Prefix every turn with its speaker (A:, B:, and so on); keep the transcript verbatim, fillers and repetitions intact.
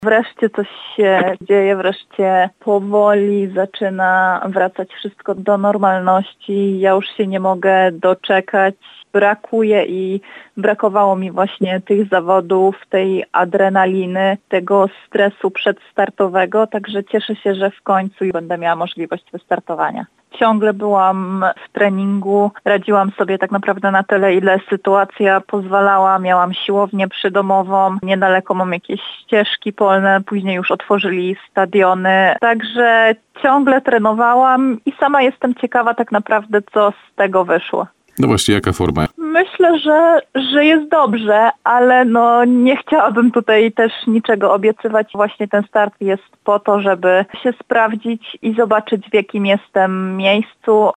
A: Wreszcie coś się dzieje, wreszcie powoli zaczyna wracać wszystko do normalności. Ja już się nie mogę doczekać. Brakuje i brakowało mi właśnie tych zawodów, tej adrenaliny, tego stresu przedstartowego, także cieszę się, że w końcu będę miała możliwość wystartowania. Ciągle byłam w treningu, radziłam sobie tak naprawdę na tyle, ile sytuacja pozwalała. Miałam siłownię przydomową, niedaleko mam jakieś ścieżki polne, później już otworzyli stadiony. Także ciągle trenowałam i sama jestem ciekawa tak naprawdę, co z tego wyszło.
B: No właśnie, jaka forma?
A: Myślę, że, że jest dobrze, ale no nie chciałabym tutaj też niczego obiecywać. Właśnie ten start jest po to, żeby się sprawdzić i zobaczyć, w jakim jestem miejscu.